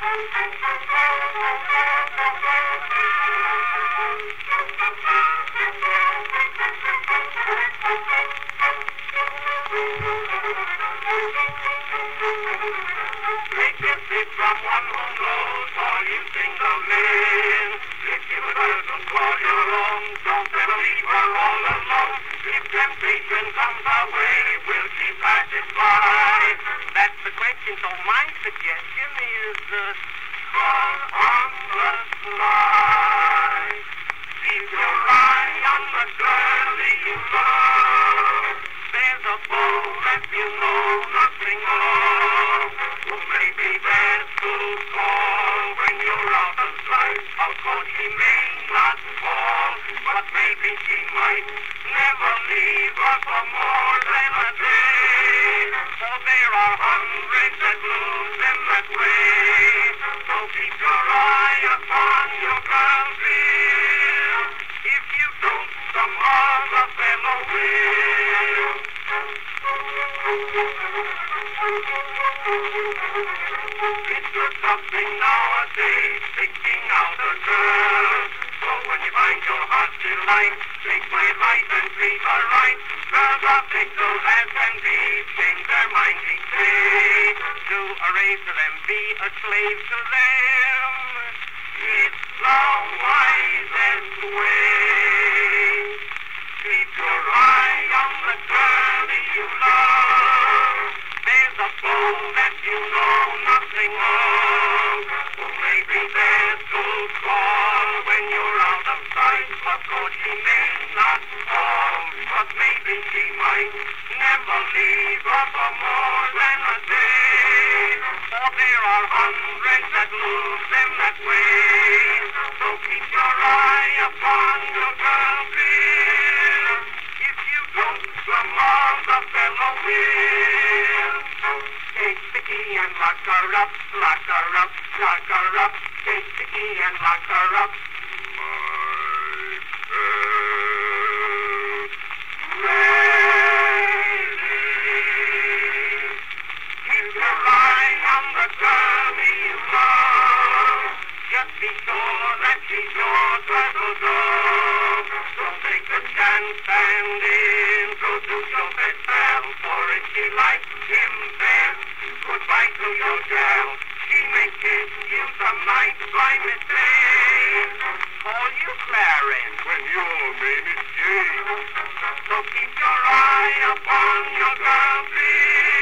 Take a tip from one who knows all you single men. If you girl to call your own, don't ever leave her all alone. If temptation comes our way, we'll keep passing by. That's the question, so my suggestion is, call on the sly. Keep your eye on the girl you love. There's a foe that you know nothing of, who may be there to call when you're out of sight. Of course she may not fall, but maybe she might never leave us for more than a day. For there are hundreds that lose them that way. So keep your eye upon your girl, dear. If you don't, some other fellow will. It's a tough thing nowadays, picking out a girl. So when you find your heart delight, take my advice and treat her right. Girls are fickle as can be, change their minds each day. Do a race to them, be a slave to them. It's the wisest way. Keep your eye on the girl you love. There's a foe that you know nothing of, who may be there to call when you're out of sight. Of course she may not fall, but maybe she might never leave us for more than a day. For there are hundreds that lose them that way. So keep your eye upon your girl, dear. If you don't, some other fellow will. Take the key and lock her up, lock her up, lock her up. Take the key and lock her up. Keep your eye on the girl you love. Just be sure that she's yours right to go. Don't take a chance and introduce your best pal. For if she likes him best, goodbye to your gal. She may kiss you some night by mistake. Call you Clarence when your name is Jane. So keep your eye upon your girl, please.